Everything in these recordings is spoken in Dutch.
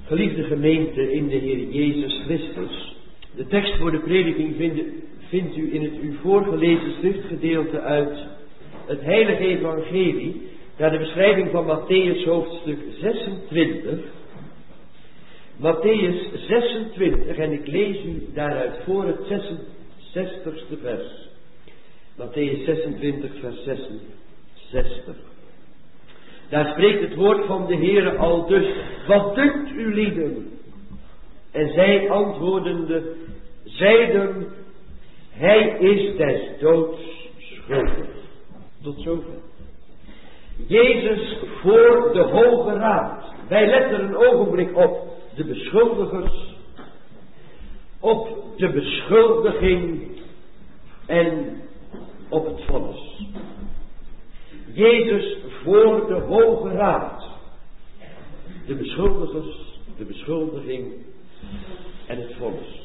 Geliefde gemeente in de Heer Jezus Christus, de tekst voor de prediking vindt u in het u voorgelezen schriftgedeelte uit het Heilige Evangelie, naar de beschrijving van Mattheüs hoofdstuk 26. Mattheüs 26, en ik lees u daaruit voor het 66ste vers. Mattheüs 26, vers 66. Daar spreekt het woord van de Heere al dus: wat dunkt u lieden? En zij antwoordende zeiden: hij is des doods schuldig. Tot zover. Jezus voor de Hoge Raad. Wij letten een ogenblik op de beschuldigers, op de beschuldiging en op het vonnis. Jezus voor de Hoge Raad. De beschuldigers, de beschuldiging en het vonnis.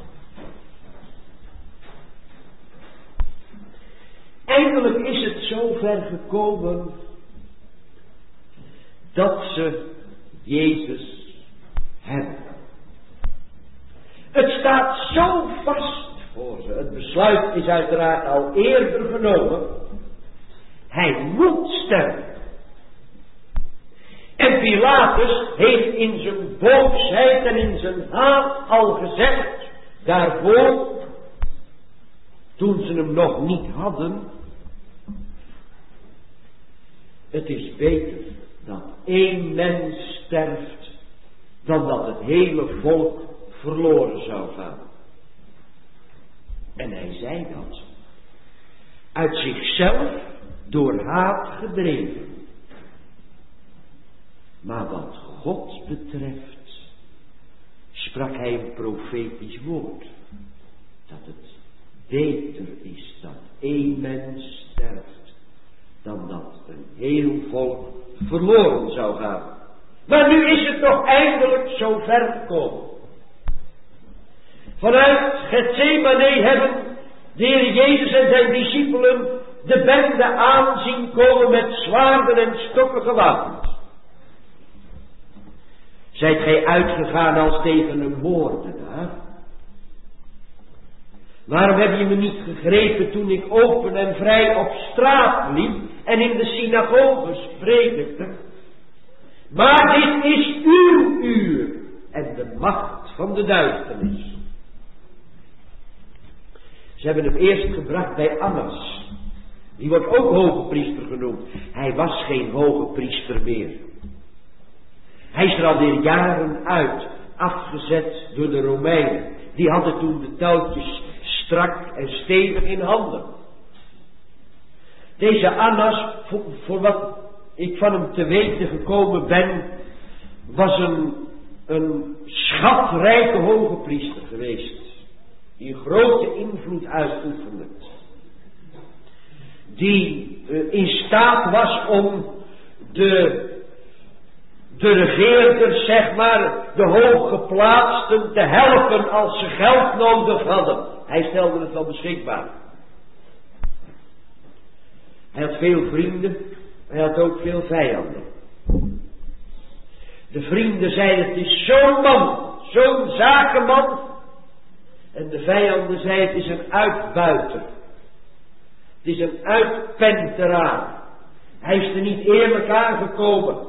Eindelijk is het zover gekomen dat ze Jezus hebben. Het staat zo vast voor ze. Het besluit is uiteraard al eerder genomen. Hij moet sterven. En Pilatus heeft in zijn boosheid en in zijn haat al gezegd daarvoor, toen ze hem nog niet hadden: het is beter dat één mens sterft dan dat het hele volk verloren zou gaan. En hij zei dat uit zichzelf, door haat gedreven. Maar wat God betreft sprak hij een profetisch woord, dat het beter is dat één mens sterft dan dat een heel volk verloren zou gaan. Maar nu is het toch eindelijk zo ver gekomen. Vanuit Gethsemane hebben de Heer Jezus en zijn discipelen de bende aanzien komen met zwaarden en stokken gewapend. Zijt gij uitgegaan als tegen een moordenaar? Waarom heb je me niet gegrepen toen ik open en vrij op straat liep en in de synagoges predikte? Maar dit is uw uur en de macht van de duisternis. Ze hebben hem eerst gebracht bij Annas. Die wordt ook hoge priester genoemd. Hij was geen hoge priester meer. Hij is er alweer jaren uit, afgezet door de Romeinen. Die hadden toen de touwtjes strak en stevig in handen. Deze Annas, voor wat ik van hem te weten gekomen ben, was een schatrijke hoge priester geweest. Die een grote invloed uitoefende. Die in staat was om de regeerders, zeg maar, de hooggeplaatsten te helpen als ze geld nodig hadden. Hij stelde het wel beschikbaar. Hij had veel vrienden, hij had ook veel vijanden. De vrienden zeiden: het is zo'n man, zo'n zakenman. En de vijanden zeiden: het is een uitbuiter. Het is een uitpenteraar. Hij is er niet eerlijk aangekomen.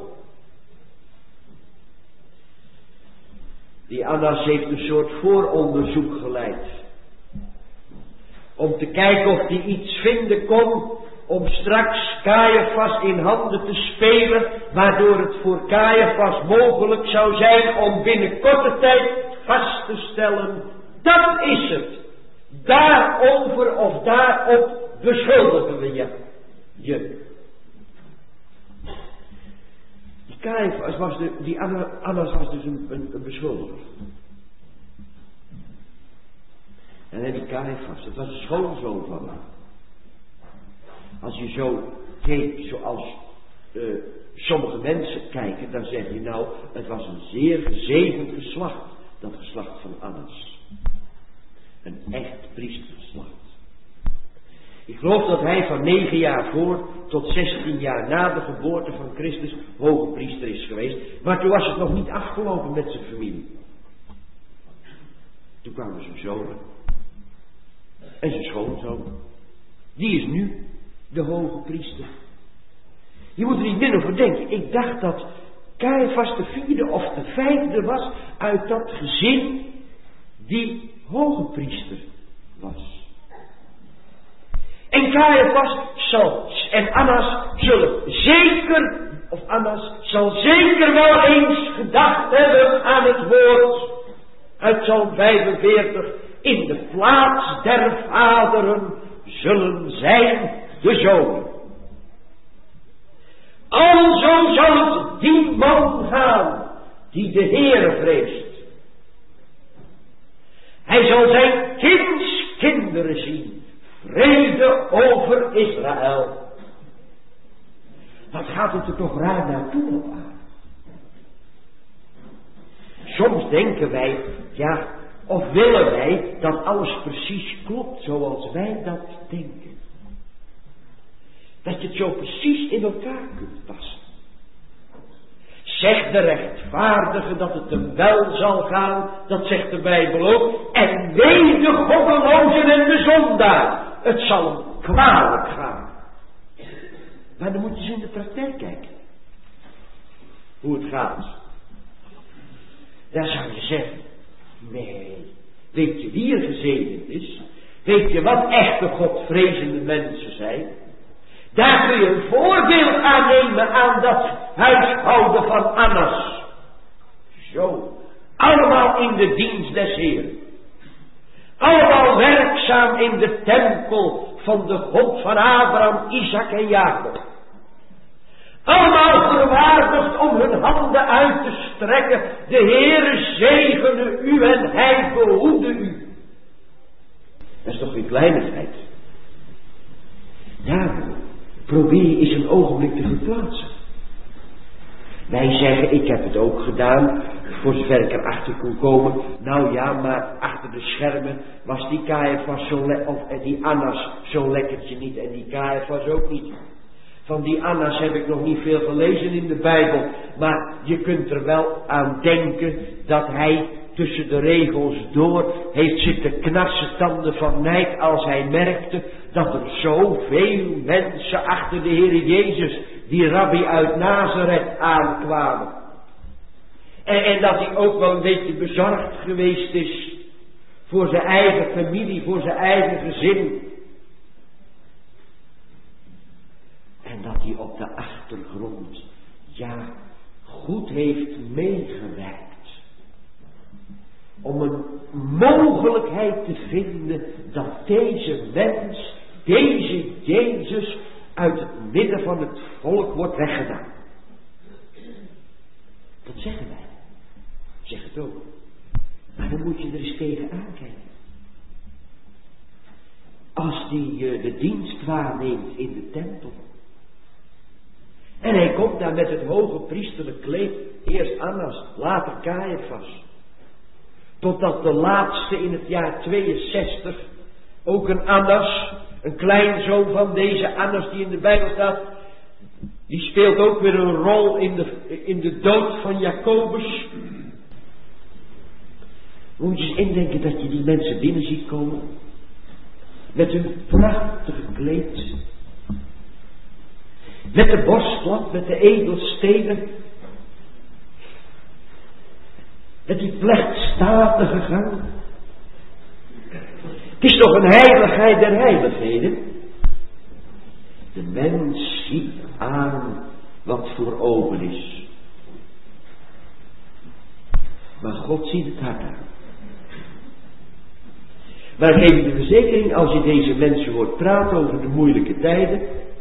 Die Annas heeft een soort vooronderzoek geleid. Om te kijken of hij iets vinden kon om straks Caiaphas in handen te spelen, waardoor het voor Caiaphas mogelijk zou zijn om binnen korte tijd vast te stellen: dat is het. Daarover of daarop beschuldigen we je. Die Caiaphas was Annas was dus een beschuldiger. En die Caiaphas, dat was een schoonzoon van hem. Als je zo keek zoals sommige mensen kijken, dan zeg je: nou, het was een zeer gezegend geslacht, dat geslacht van Annas. Een echt priestergeslacht. Ik geloof dat hij van 9 jaar voor tot 16 jaar na de geboorte van Christus hoge priester is geweest. Maar toen was het nog niet afgelopen met zijn familie. Toen kwamen zijn zonen. En zijn schoonzoon. Die is nu de hoge priester. Je moet er niet min over denken. Ik dacht dat Caiaphas de 4e of de 5e was uit dat gezin die hoge priester was. En Caiaphas en Annas zal zeker wel eens gedacht hebben aan het woord uit Psalm 45. In de plaats der vaderen zullen zijn de zonen. Alzo zal het die man gaan die de Heere vreest. Hij zal zijn kinderen zien. Vrede over Israël. Wat gaat het er toch raar naartoe op aan? Soms denken wij, ja, of willen wij dat alles precies klopt zoals wij dat denken. Dat je het zo precies in elkaar kunt passen. Zegt de rechtvaardige dat het hem wel zal gaan, dat zegt de Bijbel ook. En wee de goddelozen en de zondaar. Het zal hem kwalijk gaan. Maar dan moet je eens in de praktijk kijken. Hoe het gaat. Daar zou je zeggen. Nee. Weet je wie er gezegend is? Weet je wat echte godvrezende mensen zijn? Daar kun je een voorbeeld aan nemen aan dat huishouden van Annas. Zo. Allemaal in de dienst des Heeren. Allemaal werkzaam in de tempel van de God van Abraham, Isaac en Jacob. Allemaal verwaardigd om hun handen uit te strekken. De Heere zegene u en hij behoede u. Dat is toch geen kleinigheid. Daarom probeer je eens een ogenblik te verplaatsen. Wij zeggen, ik heb het ook gedaan, voor zover ik erachter kon komen. Nou ja, maar achter de schermen was die Caiaphas die Annas zo'n lekkertje niet en die Caiaphas ook niet. Van die Annas heb ik nog niet veel gelezen in de Bijbel, maar je kunt er wel aan denken dat hij tussen de regels door heeft zitten knarsen tanden van nijd als hij merkte dat er zoveel mensen achter de Heer Jezus, die rabbi uit Nazareth, aankwamen. En dat hij ook wel een beetje bezorgd geweest is voor zijn eigen familie, voor zijn eigen gezin. En dat hij op de achtergrond, ja, goed heeft meegewerkt. Om een mogelijkheid te vinden dat deze mens, deze Jezus, uit het midden van het volk wordt weggedaan. Dat zeggen wij. Zeg het ook. Maar dan moet je er eens tegen aankijken. Als die de dienst waarneemt in de tempel. En hij komt daar met het hoge priesterlijk kleed. Eerst Annas, later Caiaphas. Totdat de laatste in het jaar 62, ook een Annas, een kleinzoon van deze Annas die in de Bijbel staat, die speelt ook weer een rol in de dood van Jacobus. Moet je eens indenken dat je die mensen binnen ziet komen, met hun prachtige kleed, met de borstlat, met de edelstenen, met die plechtstatige gang. Het is toch een heiligheid der heiligheden. De mens ziet aan wat voor ogen is. Maar God ziet het hart aan. Maar geef je de verzekering, als je deze mensen hoort praten over de moeilijke tijden,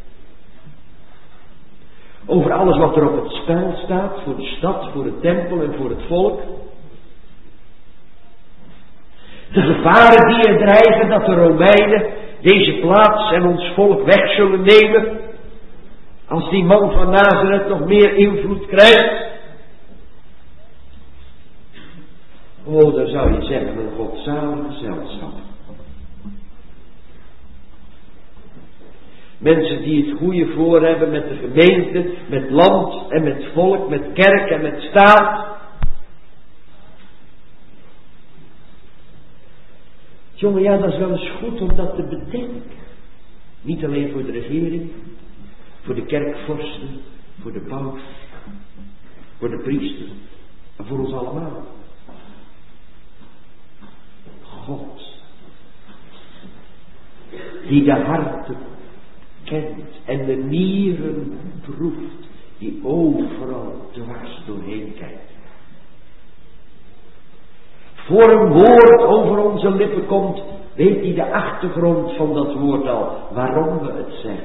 over alles wat er op het spel staat, voor de stad, voor de tempel en voor het volk. De gevaren die er dreigen dat de Romeinen deze plaats en ons volk weg zullen nemen, als die man van Nazareth nog meer invloed krijgt. Oh, dan zou je zeggen, een godzalig gezelschap. Mensen die het goede voor hebben met de gemeente, met land en met volk, met kerk en met staat. Jongen, ja, dat is wel eens goed om dat te bedenken. Niet alleen voor de regering, voor de kerkvorsten, voor de paus, voor de priester, maar voor ons allemaal. God, die de harten kent en de nieren proeft, die overal dwars doorheen kijkt. Voor een woord over onze lippen komt, weet hij de achtergrond van dat woord al, waarom we het zeggen.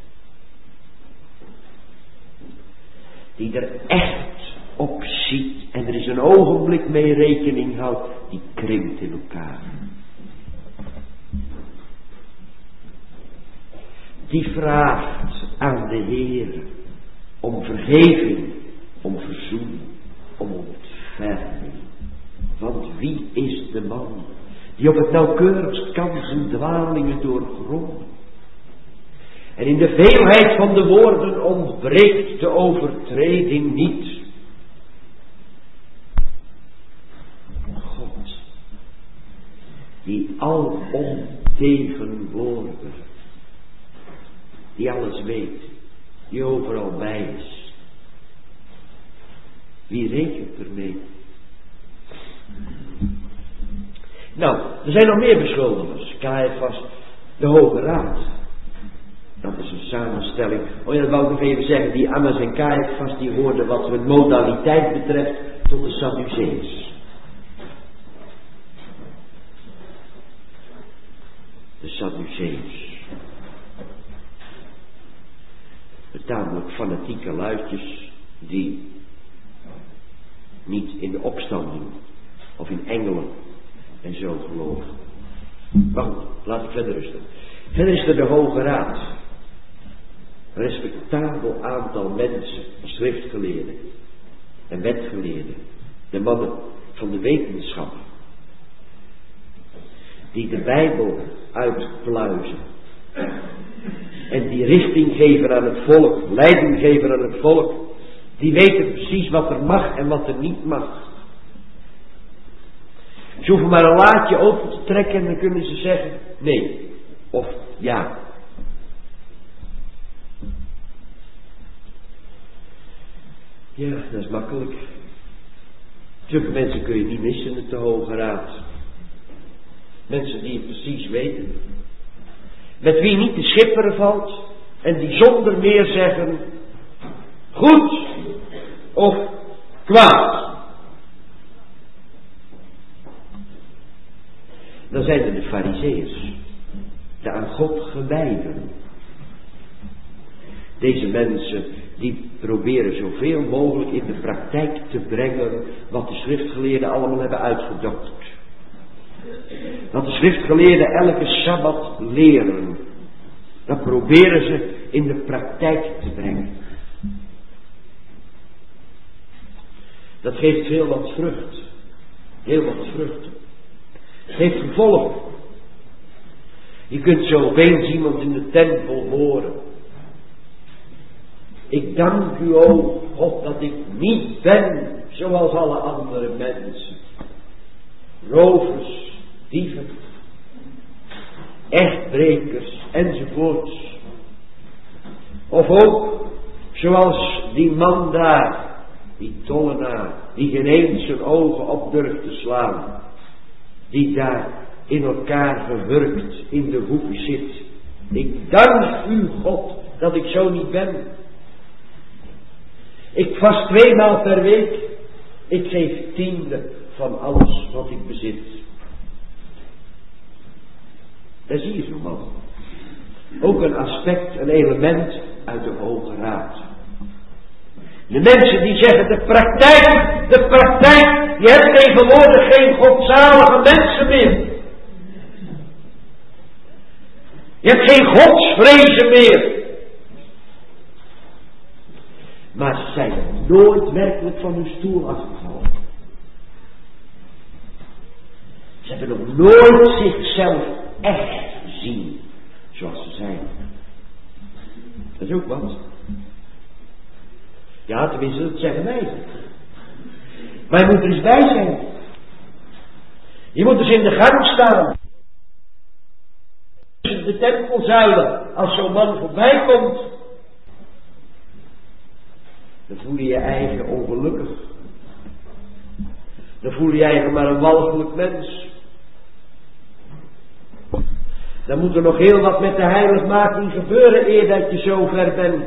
Die er echt op ziet en er is een ogenblik mee rekening houdt, die krimpt in elkaar. Die vraagt aan de Heer om vergeving, om verzoening, om ontferming. Want wie is de man die op het nauwkeurigst kan zijn dwalingen doorgronden? En in de veelheid van de woorden ontbreekt de overtreding niet. God, die alomtegenwoordig, die alles weet, die overal bij is. Wie rekent ermee? Nou, er zijn nog meer beschuldigers. Caiaphas, de Hoge Raad. Dat is een samenstelling. Oh ja, dat wou ik nog even zeggen. Die Annas en Caiaphas, die hoorden wat hun modaliteit betreft tot de Sadduceeërs. De Sadduceeërs. Tamelijk fanatieke luidjes die niet in de opstanding of in engelen en zo geloven. Maar goed, laat ik verder rusten. Verder is er de Hoge Raad. Een respectabel aantal mensen, schriftgeleerden en wetgeleerden, de mannen van de wetenschap, die de Bijbel uitpluizen en die richting geven aan het volk, leiding geven aan het volk, die weten precies wat er mag en wat er niet mag. Ze hoeven maar een laadje open te trekken en dan kunnen ze zeggen nee of ja. Ja, dat is makkelijk. Zulke mensen kun je niet missen in de Hoge Raad. Mensen die het precies weten. Met wie niet te schipperen valt en die zonder meer zeggen goed of kwaad. Dan zijn er de Farizeeërs, de aan God gewijden. Deze mensen die proberen zoveel mogelijk in de praktijk te brengen wat de schriftgeleerden allemaal hebben uitgedokterd. Wat de schriftgeleerden elke Sabbat leren, dat proberen ze in de praktijk te brengen. Dat geeft heel wat vrucht. Heel wat vruchten. Het heeft gevolgen. Je kunt zo opeens iemand in de tempel horen. Ik dank u, o God, dat ik niet ben zoals alle andere mensen. Rovers, dieven, echtbrekers enzovoorts. Of ook zoals die man daar, die tollenaar, die geen eens zijn ogen op durft te slaan. Die daar in elkaar gehurkt in de hoek zit. Ik dank u, God, dat ik zo niet ben. Ik vast 2 maal per week. Ik geef 10e van alles wat ik bezit. Daar zie je zo man. Ook een aspect, een element uit de Hoge Raad. De mensen die zeggen de praktijk, je hebt tegenwoordig geen godzalige mensen meer. Je hebt geen godsvrezen meer. Maar ze zijn nooit werkelijk van hun stoel afgevallen. Ze hebben nog nooit zichzelf echt gezien zoals ze zijn. Dat is ook wat. Ja, tenminste, dat zeggen wij. Maar je moet er eens bij zijn. Je moet dus in de gang staan. Tussen de tempelzuilen. Als zo'n man voorbij komt. Dan voel je je eigen ongelukkig. Dan voel je je eigen maar een walgelijk mens. Dan moet er nog heel wat met de heiligmaking gebeuren eer dat je zo ver bent.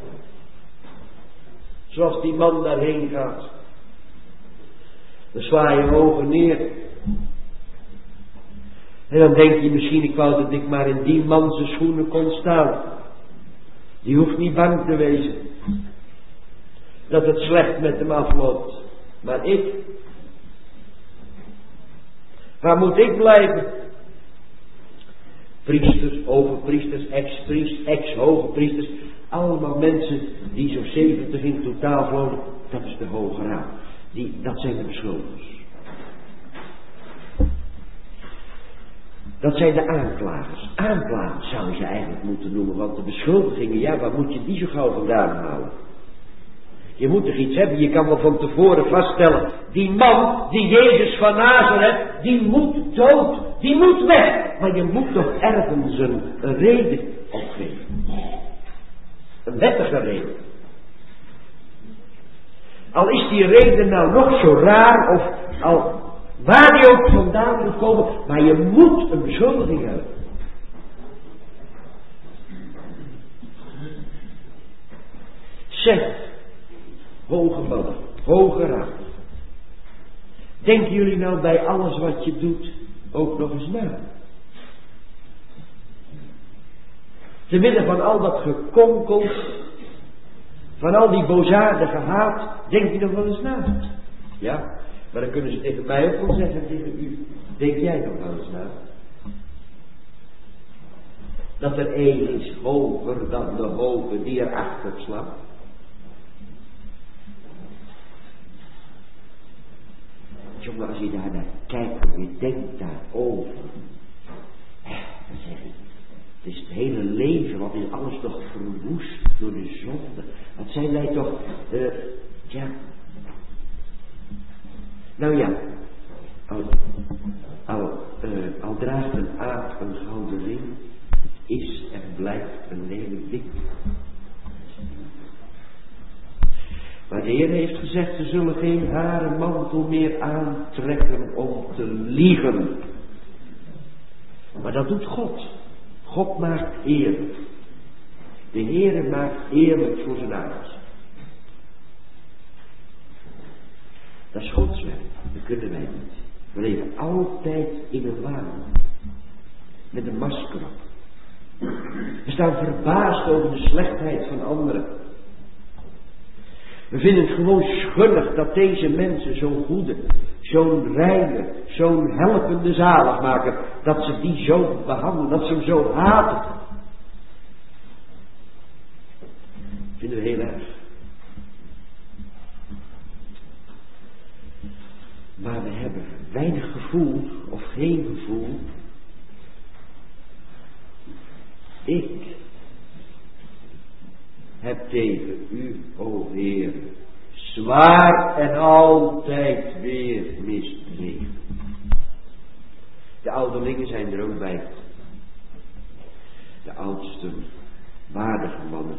Zoals die man daarheen gaat. Dan sla je ogen neer. En dan denk je misschien, ik wou dat ik maar in die man zijn schoenen kon staan. Die hoeft niet bang te wezen. Dat het slecht met hem afloopt. Maar ik. Waar moet ik blijven? Priesters, overpriesters, ex-hoge priesters. Allemaal mensen die zo'n 70 in totaal wonen. Dat is de Hoge Raad. Dat zijn de beschuldigers. Dat zijn de aanklagers. Aanklagers zou je eigenlijk moeten noemen. Want de beschuldigingen, ja, waar moet je die zo gauw vandaan halen? Je moet er iets hebben. Je kan wel van tevoren vaststellen. Die man, die Jezus van Nazareth, die moet dood. Die moet weg. Maar je moet toch ergens een reden opgeven. Een wettige reden. Al is die reden nou nog zo raar, of al waar die ook vandaan moet komen, maar je moet een beschuldiging hebben. Zeg, hoge mannen, hoge raad. Denken jullie nou bij alles wat je doet ook nog eens na? Te midden van al dat gekonkel, van al die bozaardige haat, denk je nog wel eens na? Ja, maar dan kunnen ze tegen mij ook wel zeggen, tegen u. Denk jij nog wel eens na? Dat er één is hoger dan de hoge die erachter slaat. Jongen, als je daar naar kijkt en je denkt daarover. Dan zeg ik. Het is het hele leven, wat is alles toch verwoest door de zonde. Wat zijn wij toch, Nou ja, al draagt een aap een gouden ring, is en blijft een lelijk ding. Maar de Heer heeft gezegd, ze zullen geen haren mantel meer aantrekken om te liegen. Maar dat doet God. God maakt eerlijk. De Heer maakt eerlijk voor zijn aandacht. Dat is Gods werk. Dat kunnen wij niet. We leven altijd in een waan. Met een masker op. We staan verbaasd over de slechtheid van anderen. We vinden het gewoon schuldig dat deze mensen zo'n goede, zo'n reine, zo'n helpende zaligmaker, dat ze die zo behandelen, dat ze hem zo haten. Dat vinden we heel erg. Maar we hebben weinig gevoel of geen gevoel. Ik heb tegen u, o Heer, zwaar en altijd weer misdreven. De ouderlingen zijn er ook bij. De oudsten, waardige mannen.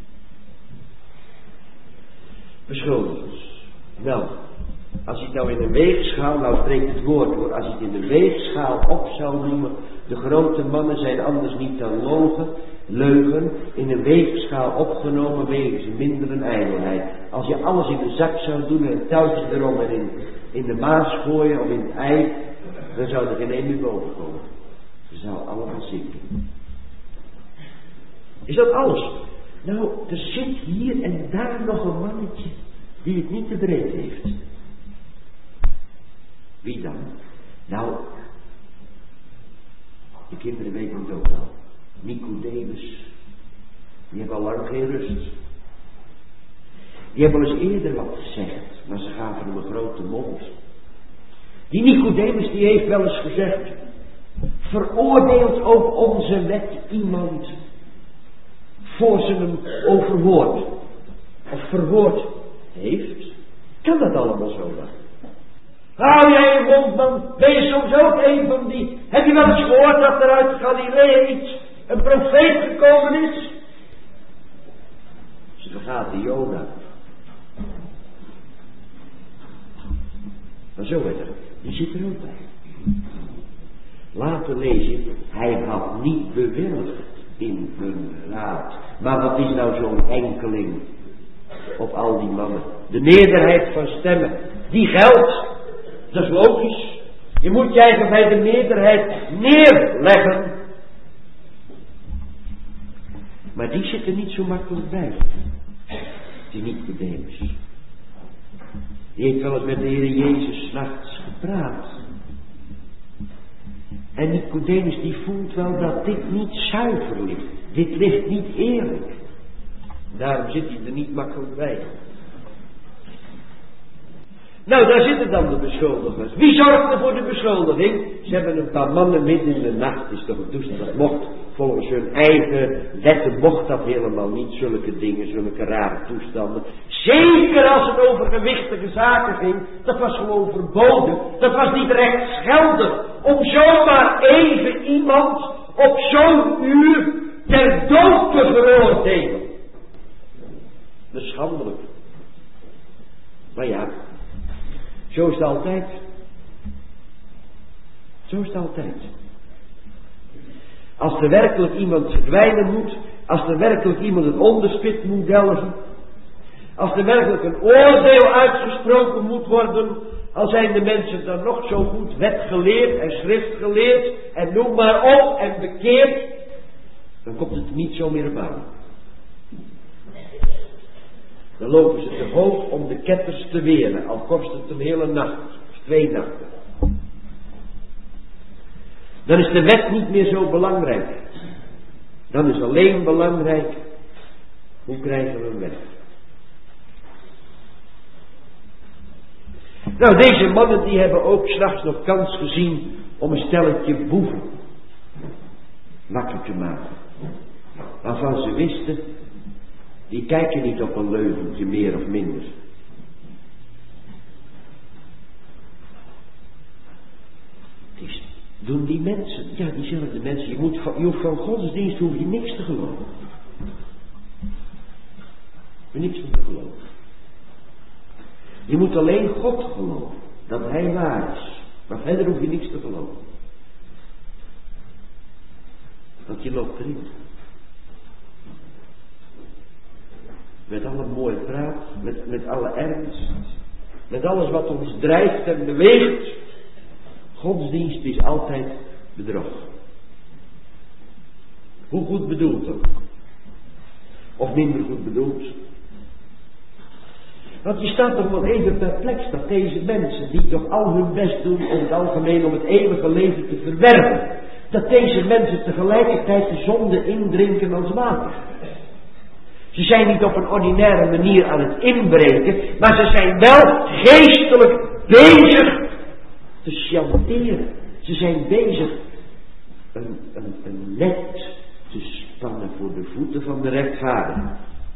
Beschuldigers. Nou, als je het nou in een weegschaal, nou spreekt het woord hoor, als je het in de weegschaal op zou noemen, de grote mannen zijn anders niet dan leugen, in een weegschaal opgenomen wegen ze minder een ijdelheid. Als je alles in de zak zou doen en een touwtje erom en in de maas gooien of in het ei, dan zou er geen één meer boven komen. Ze zou allemaal zinken. Is dat alles? Nou, er zit hier en daar nog een mannetje die het niet te breed heeft. Wie dan? Nou, de kinderen weten het ook wel. Nicodemus. Die hebben al lang geen rust. Die hebben wel eens eerder wat gezegd, maar ze gaven hem een grote mond. Die Nicodemus die heeft wel eens gezegd, veroordeelt ook onze wet iemand voor ze hem overhoort of verhoord heeft? Kan dat allemaal zo dan? Hou jij je mond, man. Ben je soms ook een van die... Heb je wel eens gehoord dat er uit Galilea een profeet gekomen is? Ze vergaat de Jona. Maar zo werd er. Die zit er ook bij. Later lees je, hij had niet bewilligd in hun raad. Maar wat is nou zo'n enkeling op al die mannen? De meerderheid van stemmen, die geldt. Dat is logisch. Je moet je eigen bij de meerderheid neerleggen. Maar die zit er niet zo makkelijk bij. Die Nicodemus. Die heeft wel eens met de Heer Jezus 's nachts gepraat. En Nicodemus die voelt wel dat dit niet zuiver ligt. Dit ligt niet eerlijk. Daarom zit hij er niet makkelijk bij. Nou, daar zitten dan de beschuldigers. Wie zorgt er voor de beschuldiging? Ze hebben een paar mannen midden in de nacht. Het is toch een toestand dat mocht. Volgens hun eigen wetten mocht dat helemaal niet. Zulke dingen, zulke rare toestanden. Zeker als het over gewichtige zaken ging. Dat was gewoon verboden. Dat was niet rechtsgeldig. Om zomaar even iemand op zo'n uur ter dood te veroordelen. Dat is schandelijk. Maar ja, zo is het altijd. Zo is het altijd. Als er werkelijk iemand verdwijnen moet, als er werkelijk iemand een onderspit moet delven, als er werkelijk een oordeel uitgesproken moet worden, al zijn de mensen dan nog zo goed wetgeleerd en schriftgeleerd en noem maar op en bekeerd, dan komt het niet zo meer op aan. Dan lopen ze te hoog om de ketters te weren, al kost het een hele nacht, of 2 nachten. Dan is de wet niet meer zo belangrijk. Dan is alleen belangrijk, hoe krijgen we een wet? Nou, deze mannen die hebben ook 's nachts nog kans gezien om een stelletje boeven wakker te maken. Waarvan ze wisten, die kijken niet op een leugentje meer of minder. Doen die mensen, ja diezelfde mensen, je hoeft van godsdienst hoef je niks te geloven. Je niks te geloven. Je moet alleen God geloven, dat Hij waar is. Maar verder hoef je niks te geloven. Want je loopt erin. Met alle mooie praat, met alle ernst, met alles wat ons drijft en beweegt. Godsdienst is altijd bedrog. Hoe goed bedoeld ook. Of minder goed bedoeld. Want je staat toch wel even perplex dat deze mensen, die toch al hun best doen om het algemeen om het eeuwige leven te verwerven, dat deze mensen tegelijkertijd de zonde indrinken als water. Ze zijn niet op een ordinaire manier aan het inbreken, maar ze zijn wel geestelijk bezig te chanteren. Ze zijn bezig een net te spannen voor de voeten van de rechtvaardigen.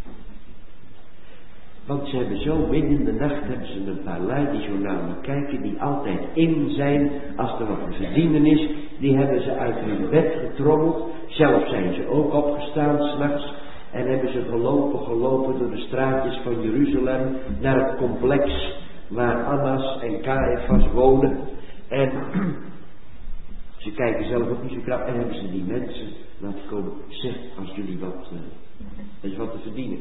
Want ze hebben zo midden in de nacht hebben ze een paar lui die zo naar me kijken, die altijd in zijn als er wat te verdienen is. Die hebben ze uit hun bed getrommeld. Zelf zijn ze ook opgestaan 's nachts. En hebben ze gelopen door de straatjes van Jeruzalem naar het complex waar Annas en Caiaphas wonen. En ze kijken zelf ook niet zo krap en hebben ze die mensen laten komen. Zeg, als jullie wat te verdienen.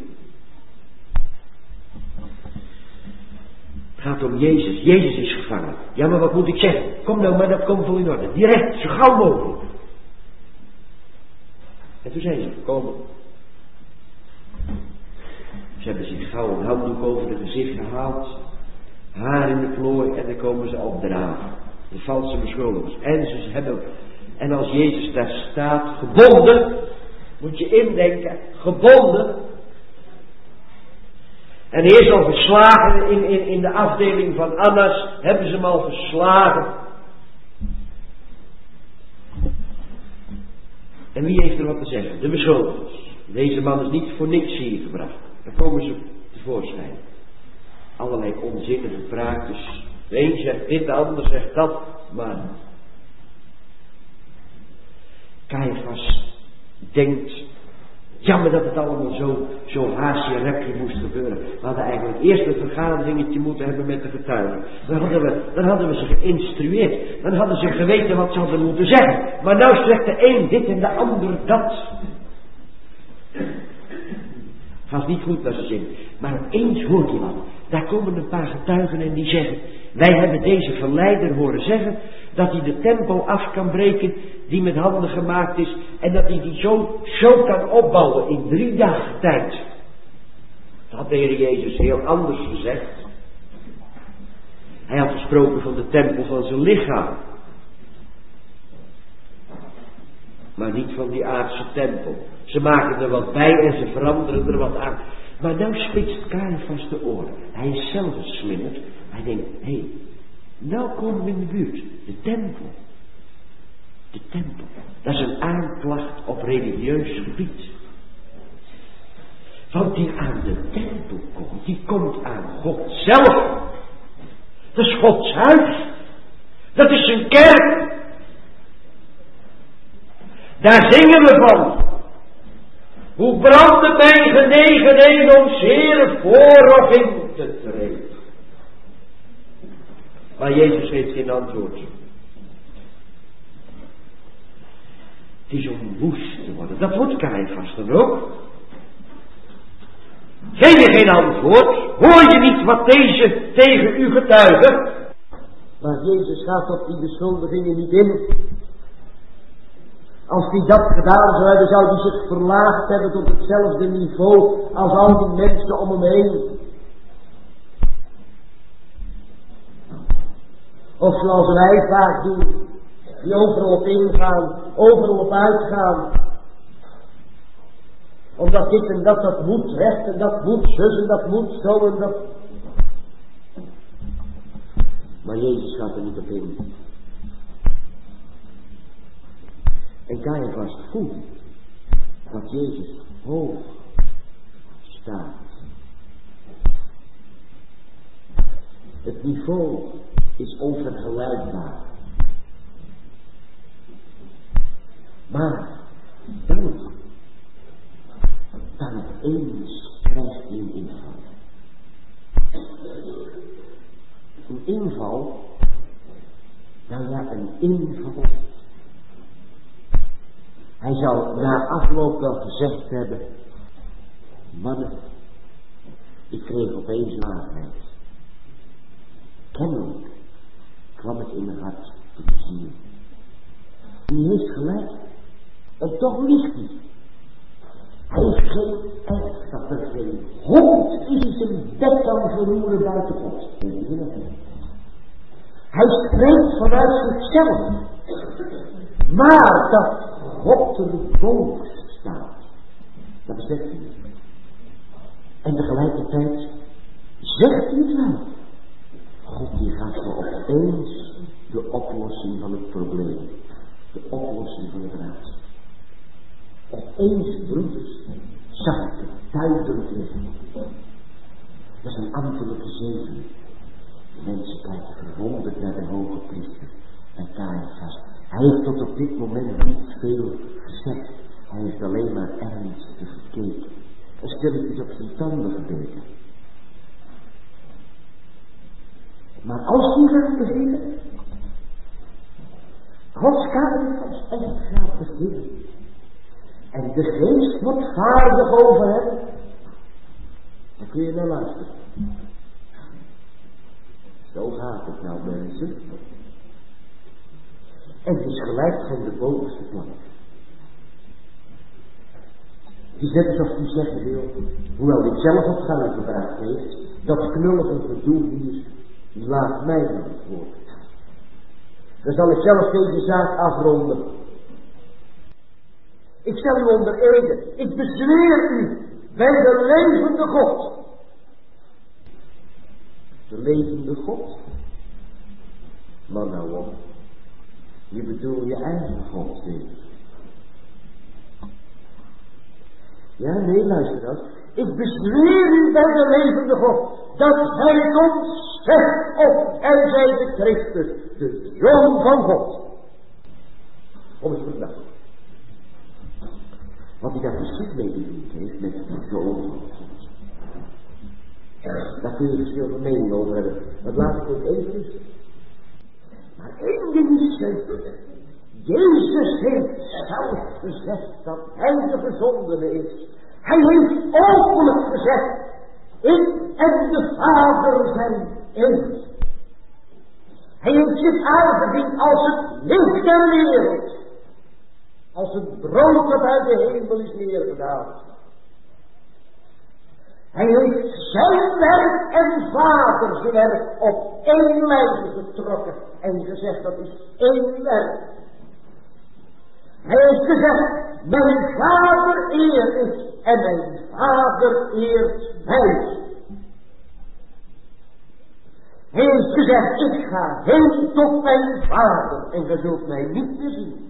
Het gaat om Jezus. Jezus is gevangen. Ja, maar wat moet ik zeggen? Kom nou, maar dat komt wel in orde. Direct, zo gauw mogelijk. En toen zijn ze gekomen. Ze hebben zich gauw een handdoek over het gezicht gehaald. Haar in de plooi en dan komen ze opdraven. De valse beschuldigers. En als Jezus daar staat, gebonden, moet je indenken, gebonden. En hij is al verslagen in de afdeling van Annas, hebben ze hem al verslagen. En wie heeft er wat te zeggen? De beschuldigers. Deze man is niet voor niks hier gebracht. Dan komen ze tevoorschijn. Allerlei onzinnige praatjes. De een zegt dit, de ander zegt dat. Maar Caiaphas denkt, jammer dat het allemaal zo haasje repje moest gebeuren. We hadden eigenlijk eerst een vergaderingetje moeten hebben met de getuigen. Dan hadden we ze geïnstrueerd. Dan hadden ze geweten wat ze hadden moeten zeggen. Maar nou zegt de een dit en de ander dat. Gaat niet goed naar zijn zin. Maar opeens hoort hij wat. Daar komen een paar getuigen en die zeggen, wij hebben deze verleider horen zeggen dat hij de tempel af kan breken die met handen gemaakt is en dat hij die zo kan opbouwen in 3 dagen tijd. Dat had de Heer Jezus heel anders gezegd. Hij had gesproken van de tempel van zijn lichaam. Maar niet van die aardse tempel. Ze maken er wat bij en ze veranderen er wat aan. Maar nou spitst Caiaphas de oren. Hij is zelf een slimmer. Hij denkt, hé, nou komen we in de buurt. De tempel. De tempel. Dat is een aanklacht op religieus gebied. Want die aan de tempel komt, die komt aan God zelf. Dat is Gods huis. Dat is zijn kerk. Daar zingen we van. Hoe brandde mijn genegenheid om Heere voor of in te treden. Maar Jezus heeft geen antwoord. Het is om woest te worden. Dat wordt Caiaphas dan ook. Geef je geen antwoord? Hoor je niet wat deze tegen u getuigen? Maar Jezus gaat op die beschuldigingen niet in. Als hij dat gedaan zou hebben, zou hij zich verlaagd hebben tot hetzelfde niveau als al die mensen om hem heen. Of zoals wij vaak doen, die overal op ingaan, overal op uitgaan. Omdat dit en dat moet recht en dat moet zus en dat moet zo en dat. Maar Jezus gaat er niet op in. En Caiaphas voelt dat Jezus hoog staat. Het niveau is onvergelijkbaar. Maar dan opeens krijgt hij een inval. Een inval, nou ja, een inval. Hij zou na afloop wel gezegd hebben, mannen, ik kreeg opeens waarheid. Kennelijk kwam het in mijn hart te zien. Die heeft gelijk. En toch liegt hij. Hij heeft geen echt dat er geen hond is in zijn bek kan verroeren buiten God. Hij spreekt vanuit zichzelf. Maar dat God er boven staat, dat beseft hij niet. En tegelijkertijd zegt hij het wel. God die gaat me opeens de oplossing van het probleem. De oplossing van het raadsel. Opeens, broeders, zag ik het duidelijk liggen. Dat is een ambtelijke zegen. De mensen kijken verwonderd naar de hoge priester en Caiaphas. Hij heeft tot op dit moment niet veel gezegd. Hij heeft alleen maar ernstig gekeken. En stilletjes op zijn tanden gebeten. Maar als hij gaat beginnen, Gods Caiaphas echt gaat beginnen, en de geest wordt vaardig over hem, dan kun je naar luisteren. Zo gaat het nou, mensen. En het is gelijk van de bovenste plank. Het is net alsof hij zeggen wil, hoewel hij zelf op gang gebracht heeft, dat knullige gedoe hier, laat mij dan het woord. Dan zal ik zelf deze zaak afronden. Ik stel u onder ede, ik bezweer u bij de levende God. De levende God? Maar nou op. Je bedoelt je eigen God, zeker. Ja, nee, luister dan. Ik bezweer u bij de levende God, dat hij ons zegt of hij zij de Christus, de Zoon van God. Kom eens vandaag. Wat hij daar precies mee bedoeld heeft met de Zoon van God. Daar kun je verschillende meningen over hebben. Dat laat ik ook even rusten. Maar één ding is zeker. Jezus heeft zelf gezegd dat hij de gezondene is. Hij heeft openlijk gezegd, ik en de Vader zijn één. Hij heeft zich aangediend als het licht der wereld. Als het brood dat uit de hemel is neergedaald. Hij heeft zijn werk en Vaders werk op één lijn getrokken. En gezegd, dat is één werk. Hij heeft gezegd, mijn Vader eer ik en mijn Vader eert mij. Hij heeft gezegd, ik ga heen tot mijn Vader en ge zult mij niet meer zien.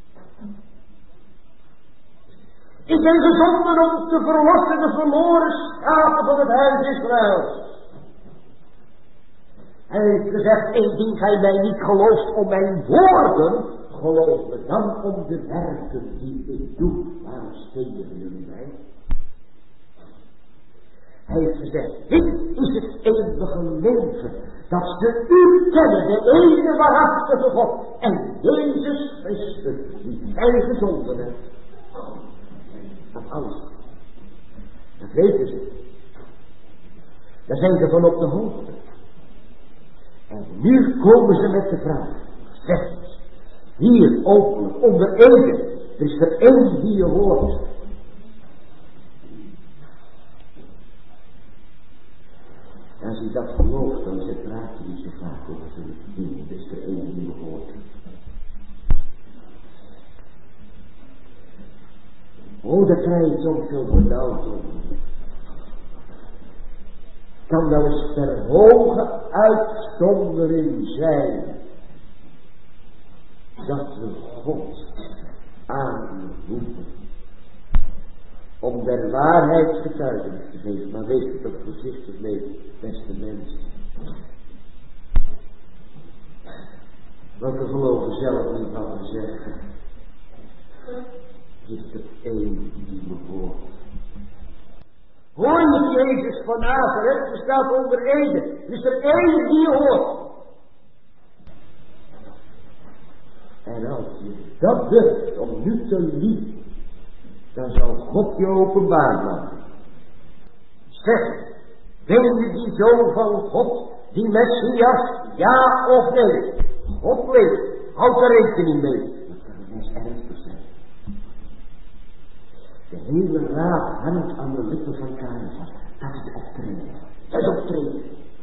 Ik ben gezonden om te verlossen de verloren schapen van het huis Israël. Hij heeft gezegd, indien gij mij niet gelooft om mijn woorden, geloof me dan om de werken die ik doe. Waarom steden jullie mij? Hij heeft gezegd, dit is het eeuwige leven, dat ze u kennen, de ene waarachtige God, en Jezus Christus, die hij gezonden heeft. Dat alles. Dat weten ze. Daar zijn ze van op de hoogte. En nu komen ze met de vraag. Zegt, hier openlijk, onder ede, er is er één die je hoort. Als je dat gelooft, dan praat je niet zo vaak over zo'n ding. Er is er één die je hoort. Oh, dat krijg je soms zo benauwd om. Kan wel eens ter hoge uitzondering zijn dat we God aanroepen om der waarheid getuigenis te geven. Maar wees er toch voorzichtig mee, beste mensen. Want we geloven zelf niet wat we zeggen. Is er één die me hoort. Hoor je Jezus van Nazareth? Er staat onder ede. Is er één die je hoort. En als je dat durft om nu te liefden, dan zal God je openbaar maken. Zeg, ben je die Zoon van God, die Messias, ja of nee? God weet, houd er rekening mee. Dat kan eens ernstig zijn. De hele raad hangt aan de lippen van Caiaphas. Dat is optreden. Dat is optreden.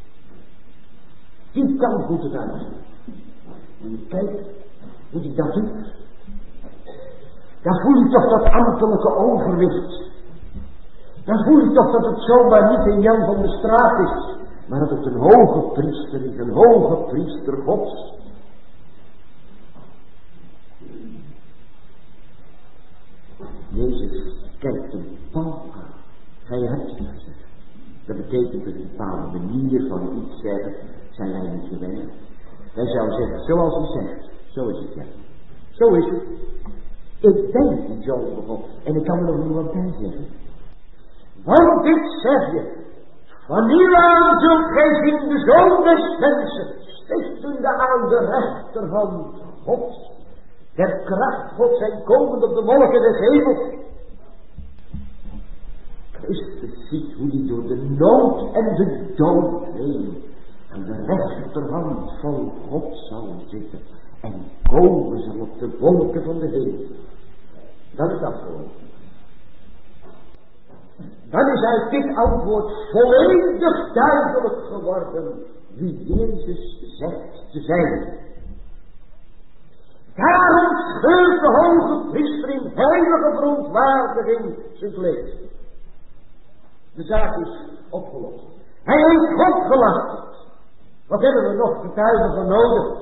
Die kan goed het uitzien. En je kijkt hoe die dat doet. Dan voel je toch dat ambtelijke overwicht. Dan voel je toch dat het zomaar niet een Jan van de straat is. Maar dat het een hoge priester is. Een hoge priester Gods. Jezus kijkt een paal aan. Gij hebt het gezegd. Dat betekent een bepaalde manier van iets zeggen. Zijn wij niet gewend. Hij zou zeggen, zoals hij zegt. Zo is het, ja. Zo is het. Ik ben die Zoon van God. En ik kan er nog wat bij zeggen. Want ik zeg je. Van nu aan zult gij zien de Zoon des mensen. Stichtende aan de rechterhand God. Der kracht God zijn komend op de wolken des hemels. Christus ziet hoe hij door de nood en de dood heen aan de rechterhand van God zal zitten en komen zal op de wolken van de hemel. Dat is afgelopen. Dan is uit dit antwoord volledig duidelijk geworden wie Jezus zegt te zijn. Daarom scheurt de hoge priester in heilige verontwaardiging zijn kleed. De zaak is opgelost. Hij heeft God gelasterd. Wat hebben we nog getuigen van nodig?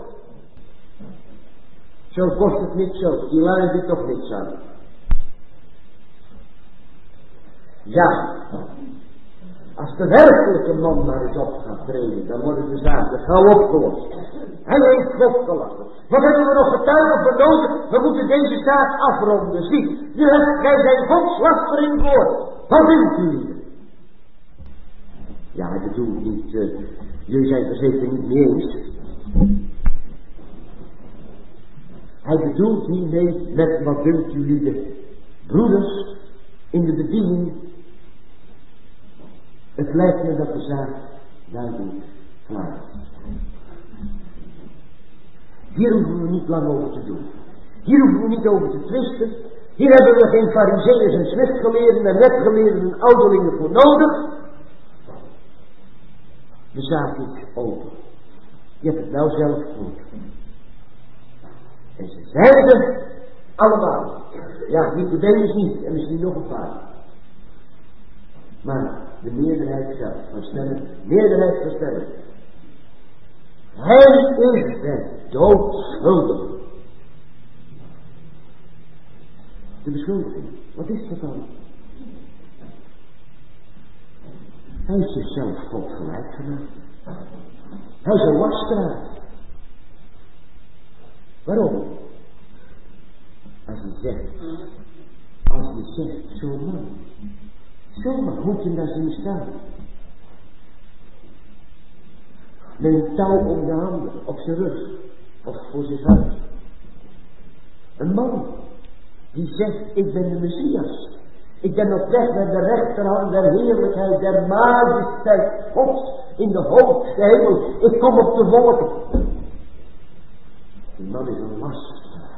Zo kost het niet zo. Die lui hebben toch niks aan. Ja, als de werkelijke man maar eens op gaat treden, dan worden de zaken gauw opgelost. Hij heeft God gelachen. Wat hebben we nog getuigen voor nodig? We moeten deze zaak afronden. Zie, nu hebt gij zijn godslastering voor. Wat vindt u? Ja, hij bedoelt niet, jullie zijn er zeker niet mee eens. Hij bedoelt hiermee met wat dunkt jullie de broeders in de bediening. Het lijkt me dat de zaak duidelijk klaar is. Hier hoeven we niet lang over te doen. Hier hoeven we niet over te twisten. Hier hebben we geen farizeeërs en schriftgeleerden en wetgeleerden en ouderlingen voor nodig. De zaak is open. Je hebt het nou zelf goed. En ze zeiden allemaal. Ja, Nicodemus niet. En misschien nog een paar. Maar de meerderheid zelf van stemmen. Meerderheid van stemmen. Hij is de doodschuldig. De beschuldiging. Wat is dat dan? Hij is zichzelf God gelijk gemaakt. Hij is een lasteraar. Waarom? Als je zegt, zomaar moet je daar zien staan. Met een touw om de handen, op zijn rug, of voor zich uit. Een man die zegt, ik ben de Messias. Ik ben op weg naar de rechterhand der heerlijkheid, der majesteit Gods in de hoogste hemel. Ik kom op de wolken. Die man is een last.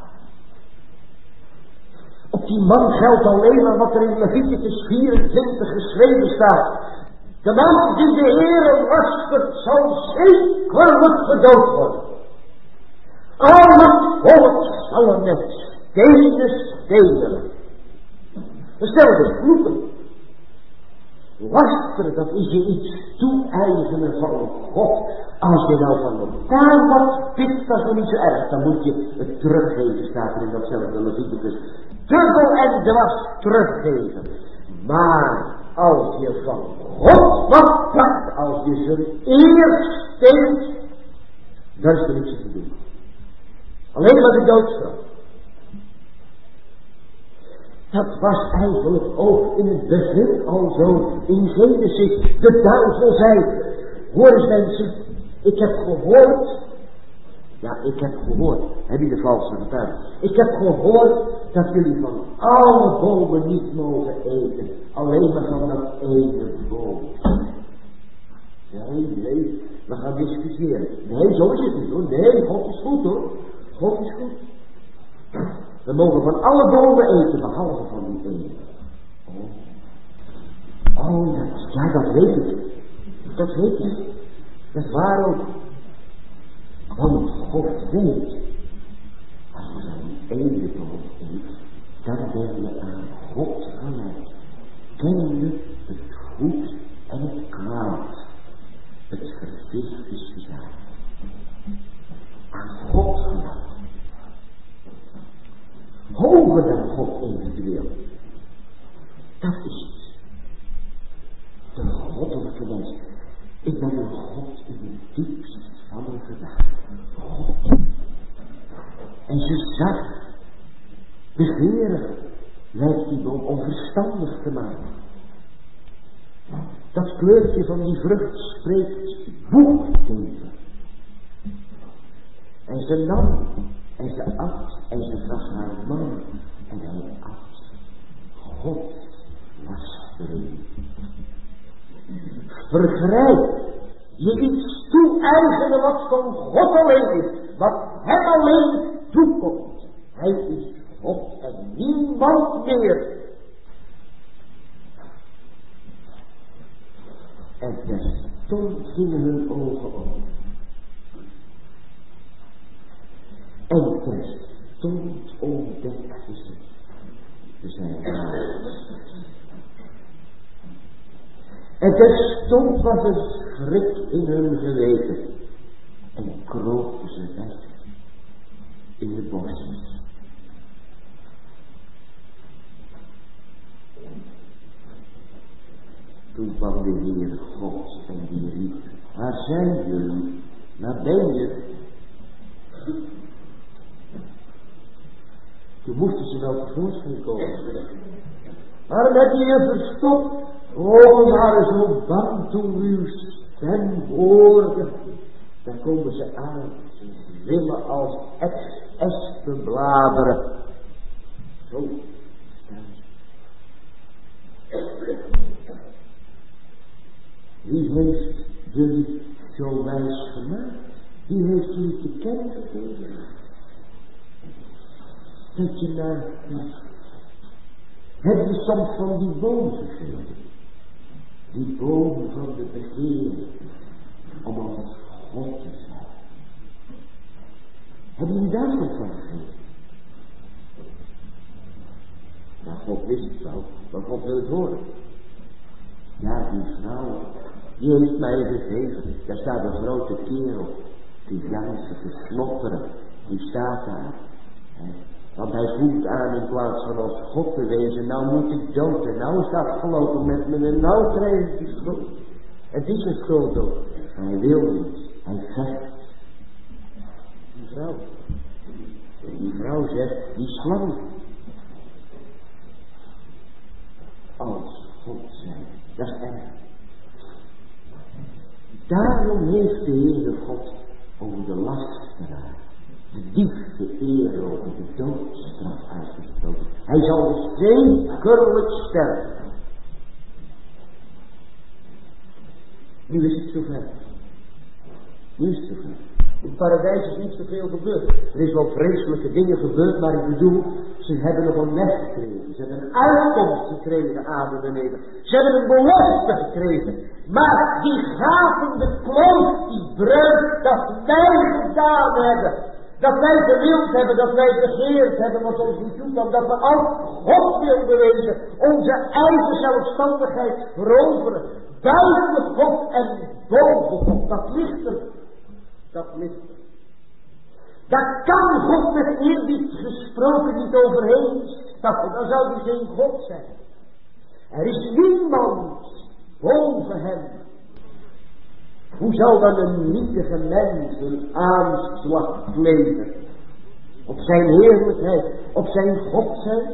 Op die man geldt alleen maar wat er in Leviticus 24 geschreven staat. De man die de Heere lastert zal zekerlijk gedood worden. Al het volk zal hem met stenen stenen. Stel dus vloeken. Lasteren, dat is je iets toe-eigenen van God. Als je nou van elkaar wat pikt, dat is nog niet zo erg. Dan moet je het teruggeven, staat er in datzelfde Leviticus. Dubbel en dwars teruggeven. Maar als je van God wat pakt, als je zijn eer steelt, dan is er niks te doen. Alleen maar de doodstraf. Dat was eigenlijk ook in het begin al zo in Genesis. De duivel zei, hoor eens mensen, ik heb gehoord, heb je de valse getuige? Ik heb gehoord dat jullie van alle bomen niet mogen eten, alleen maar van dat ene boom. Nee, we gaan discussiëren. Nee, zo is het niet hoor. Nee, God is goed hoor. God is goed. We mogen van alle bomen eten, behalve van die ene. Ja, dat weet ik. Dat weet ik. Dat is waar ook. Want God weet, als je van die ene boom eet, dan ben je aan God gelijk. Ken je het goed en het kwaad. Het verzicht is gedaan. Aan God gelijk. Hoger dan God eventueel. Dat is het. De goddelijke mens. Ik ben een God in het diepst van mijn gedachten. God. En ze zag, begeerig, lijkt die boom onverstandig te maken. Dat kleurtje van die vrucht spreekt boek tegen. En ze nam, en ze at, en ze gaf haar man, en hij at. God was erin. Vergrijp je iets toe-eigenen wat van God alleen is, wat hem alleen toekomt. Hij is God en niemand meer. En terstond gingen hun ogen op. En terstond ontdekten ze zijn naam. En terstond was er schrik in hun geweten. En kropen ze weg in de bosjes. van de Heere God en die riep, waar zijn jullie? Waar ben je? Toen moesten ze wel tevoorschijn komen. Waarom heb je je verstopt? Oh, we waren zo bang toen we uw stem hoorden. Dan komen ze aan, ze willen als espenbladeren. Zo staan ze. Wie heeft jullie zo wijs gemaakt? Wie heeft jullie te kennen gegeven? Dat je naar heb je soms van die boom gegeten? Die boom van de begering, om als God te zijn. Hebben jullie daar nog van gegeten? Nou, God wist het wel, maar God wil het horen. Ja, die vrouw, die heeft mij gegeven. Daar staat een grote kerel, die glanzige snotteren, die staat daar. Want hij voelt aan in plaats van als God te wezen, nou moet ik dood en nou is dat afgelopen met me en nou krijg ik die schuld. Het is een schuld ook. Maar hij wil niet, hij vecht. Die vrouw zegt, die slang. Als God zijn, dat is erg. Daarom heeft de Heere God over de lasteraar de diepste eer over de doodstraf uitgesproken. Hij zal zekerlijk sterven. Nu is het zover. Nu is het zover. In het paradijs is niet zoveel gebeurd. Er is wel vreselijke dingen gebeurd, maar ik bedoel, ze hebben nog een les gekregen. Ze hebben een uitkomst gekregen, Adam en Eva. Ze hebben een belofte gekregen. Maar die gaven de kloof, die breuk, dat wij gedaan hebben. Dat wij gewild hebben, dat wij begeerd hebben wat ons niet doet, omdat we als God wilden wezen, onze eigen zelfstandigheid veroveren. Buiten God en boven God, dat ligt er. Dat ligt er. Daar kan God met eerbied gesproken niet overheen stappen, dan zou hij geen God zijn. Er is niemand boven hem. Hoe zou dan een nietige mens een aanslag plegen op zijn heerlijkheid, op zijn God zijn?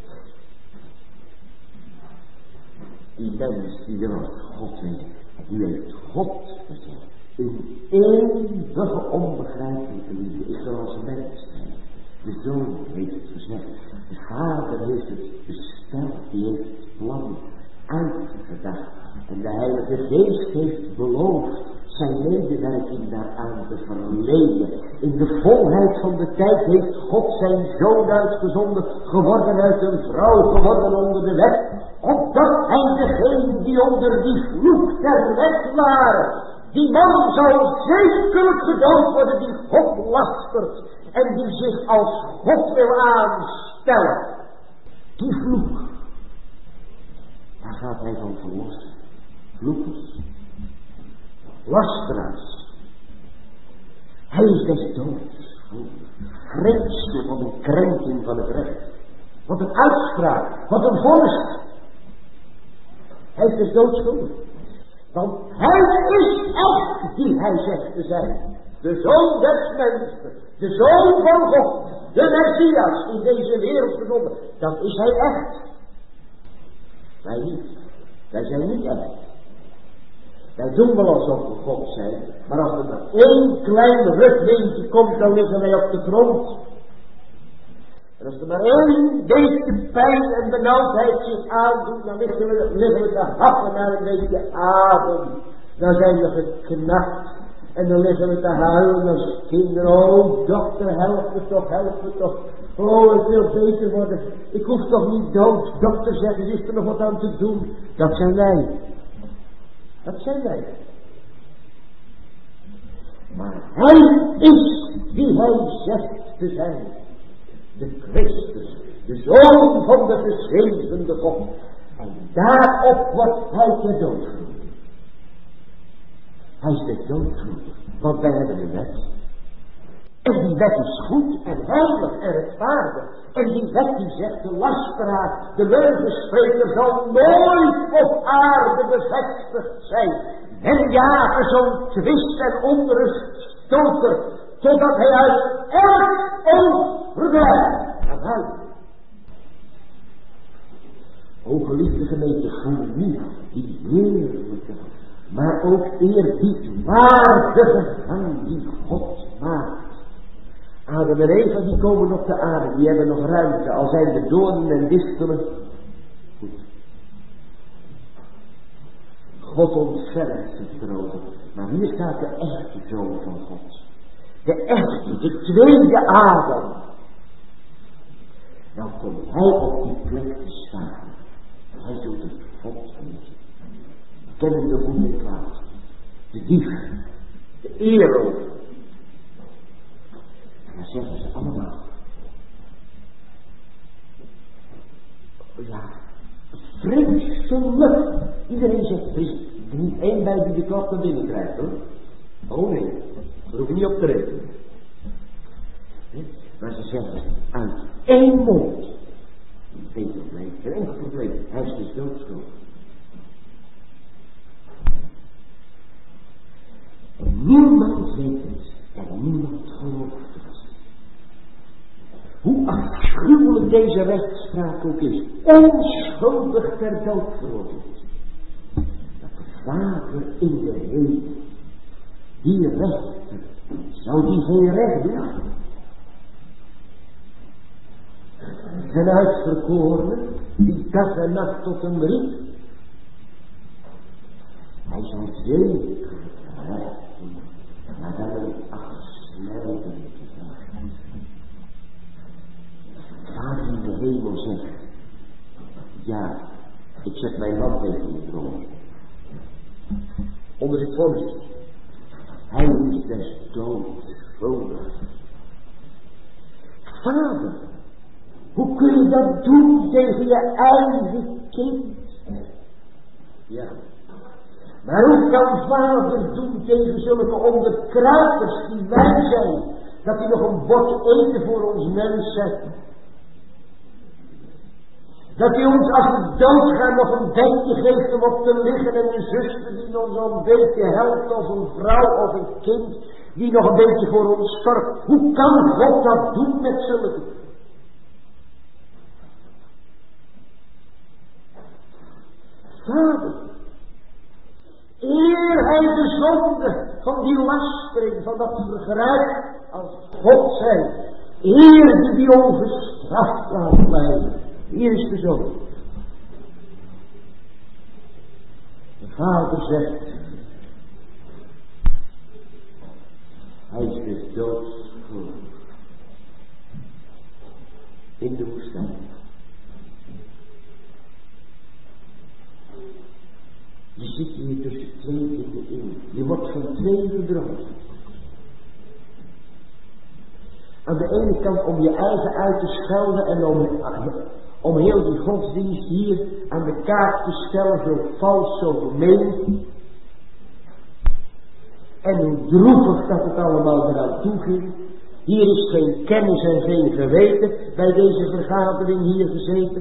Die mens die er als God is, die heeft God gezegd. In eeuwige onbegrijpelijke liefde is er als mens zijn. De Zoon heeft het gezegd. De Vader heeft het besteld, die heeft het plan uitgedacht. En de Heilige Geest heeft beloofd zijn medewerking daaraan te verlenen. In de volheid van de tijd heeft God zijn Zoon uitgezonden, geworden uit een vrouw, geworden onder de wet, opdat hij degenen die onder die vloek der wet waren, die man zou zekerlijk gedood worden die God lastert en die zich als God wil aanstellen. Die vloek, daar gaat hij van verlossen. Vloekers, lasteraars. Hij is des doods. Vreemdste van een krenking van het recht. Wat een uitspraak, wat een vonnis. Hij is des doods schuldig. Want hij is echt die hij zegt te zijn. De Zoon des mensen. De Zoon van God. De Messias in deze wereld gezonden. Dat is hij echt. Wij niet. Wij zijn niet echt. Wij doen wel alsof we God zijn. Maar als er maar één klein rugwindje komt, dan liggen wij op de grond. En als er maar één beetje pijn en benauwdheid zich aandoet, dan liggen we te happen naar een beetje adem. Dan zijn we geknakt. En dan liggen we te huilen als kinderen. Oh, dokter, help me toch, help me toch. Oh, ik wil beter worden. Ik hoef toch niet dood. Dokter zegt, er is er nog wat aan te doen. Dat zijn wij. Dat zijn wij. Maar hij is wie hij zegt te zijn. De Christus, de Zoon van de gezegende God. En daarop wordt hij te dood geroepen. Hij is de dood geroepen, want wij hebben de wet. En die wet is goed en heilig en rechtvaardig. En die wet die zegt, de lasteraar, de leugenspreker zal nooit op aarde bevestigd zijn. En jagen zo'n twist en onrust stoker, totdat hij uit elk oog verdwijnt. Naar buiten. O geliefde gemeente, voel nu die heerlijke, maar ook eerbiedwaardige gang die God maakt. Adam en Eva die komen op de aarde, die hebben nog ruimte, al zijn de doornen en distelen. Goed. God ontfermt zich erover, maar hier staat de echte zoon van God. De echte, de tweede Adam. Dan komt hij op die plek te staan. Hij zult het God wezen. Kennen de goed en kwaad. De dief. De eero. En dan zeggen ze allemaal. Ja, vreselijk. Iedereen zegt vreselijk. Er is niet één bij die de klap naar binnen krijgt hoor. Oh nee, daar hoef je niet op te rekenen. Maar ze zeggen uit één mond. Geen probleem, geen enkel probleem. Hij is dus doodschuldig. En niemand weet het. En niemand gelooft het. Hoe afschuwelijk deze rechtspraak ook is. Onschuldig ter dood veroordeeld. Dat de Vader in de hemel, die rechter, zou die geen recht doen? Zijn uitverkorenen, die dag en nacht tot hem riep. Hij zal zeker recht doen, maar dan een afsluitend vraag. Vader in de hemel zegt, ja, ik zet mijn handtekening eronder. Onder het vonnis. Hij is des doods schuldig. Vader, hoe kun je dat doen tegen je eigen kind? Ja. Maar hoe kan vader doen tegen zulke onderkruipers die wij zijn, dat hij nog een bord eten voor ons mens zet? Dat hij ons als we doodgaan nog een bedje geeft om op te liggen en een zuster die ons al een beetje helpt of een vrouw of een kind die nog een beetje voor ons zorgt. Hoe kan God dat doen met zulke? Vader, eer hij de zonde van die lastering, van dat vergrijp als God zijn, eer die ongestraft laat blijven. Hier is de zoon. De vader zegt, hij is dus doodschuldig. In de woestijn. Je zit hier tussen twee dingen in. Je wordt van twee verdrongen. Aan de ene kant om je eigen uit te schelden en om heel die godsdienst hier aan de kaart te stellen, zo vals, zo gemeen. En hoe droevig dat het allemaal eraan toe ging. Hier is geen kennis en geen geweten bij deze vergadering hier gezeten.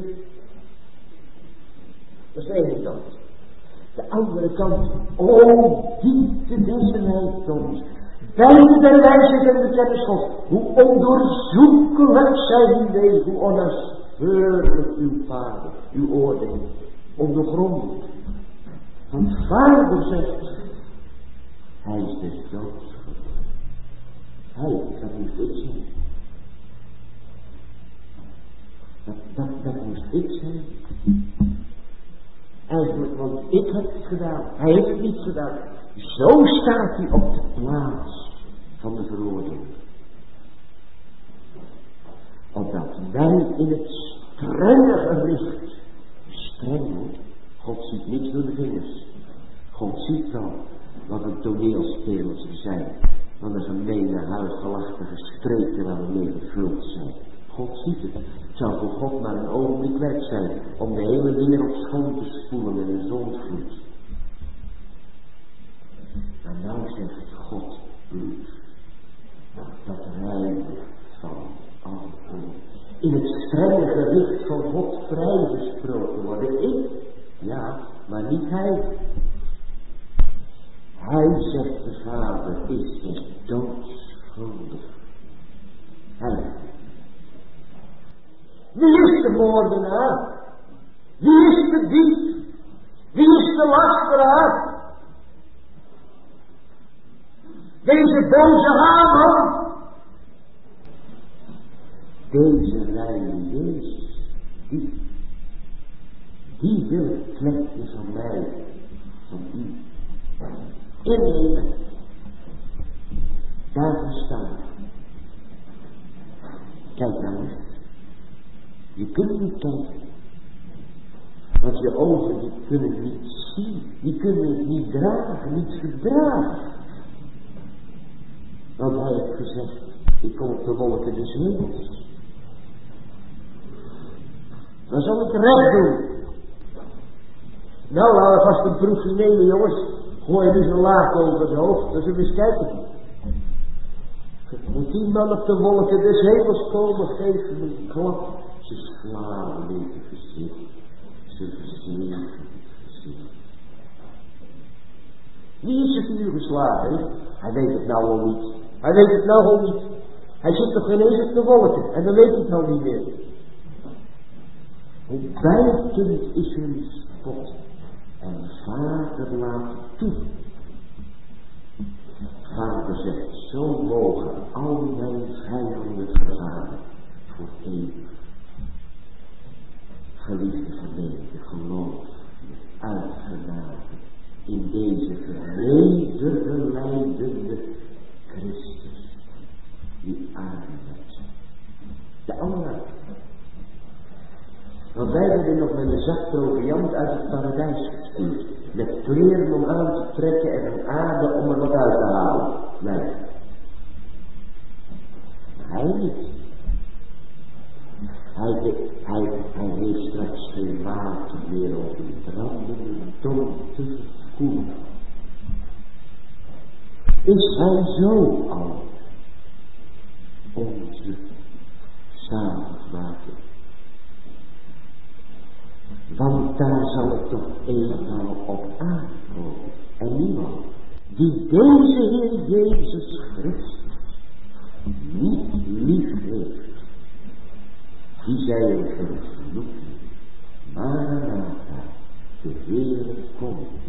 Dat is de ene kant. De andere kant, diepte deze soms. Beide der wijsheid en de kennis God. Hoe ondoorzoekelijk zijn uw wegen, hoe onnauwkeurig uw vader, uw oordeel, ondoorgrondelijk. Want vader zegt, hij is dus doodschuldig. Hij, dat moest ik zijn. Dat moest ik zijn. Eigenlijk, want ik heb het gedaan. Hij heeft het niet gedaan. Zo staat hij op de plaats van de veroordeling. Opdat wij in het strenge gericht, streng hoor, God ziet niets door de vingers. God ziet wel wat een toneelspelers zijn, wat een gemene, huigelachtige streken waarmee gevuld zijn. God ziet het. Het zou voor God maar een ogenblik werk zijn om de hele wereld schoon te spoelen met een zondvloed. Maar nou zegt God bloed. dat reinigt van alle oorlog. In het strenge gericht van God vrijgesproken worden. Ik? Ja, maar niet hij. Hij, zegt de Vader, is des doods schuldig. Hij. Wie is de moordenaar? Wie is de dief? Wie is de lasteraar? Deze boze Haman. Deze reine Jezus, die wil het plekje van mij, van u, innemen. Daarvoor staan. Kijk nou eens. Je kunt niet kijken. Want je ogen die kunnen niet zien. Die kunnen het niet dragen, niet verdragen. Want hij heeft gezegd, ik kom op de wolken des hemels. Dan zal ik recht doen. Nou, laten we vast een proefje nemen, jongens. Gooi je nu zo'n laag over zijn hoofd, dan zullen we eens kijken. Moet die man op de wolken des hemels komen, geef hem een klap. Ze slaan in het gezicht. Ze verzegen het gezicht. Wie is het nu geslagen? He? Hij weet het nou al niet. Hij weet het nou al niet. Hij zit toch ineens op de wolken en dan weet hij het nou niet meer. Hoe bijtend is hun spot. En Vader laat toe. Vader zegt, zo mogen al mijn vijanden vergaan voor eeuwig. Geliefde gemeente, geloof je uitgenade in deze vernederde, lijdende Christus, die aarde met de anderen. Want wij werden nog met een zak proviant uit het paradijs gestuurd. Met kleren om aan te trekken en een aarde om er wat uit te halen. Nee. Hij niet. Hij heeft straks geen water meer om de brandende dom te verkoelen. Is hij zo al onze zaligmaker? Want daar zal het toch eenmaal op aankomen. En niemand die deze Heer Jezus Christus niet lief heeft, die zij een vervloeking. Maranatha, de Heer komt.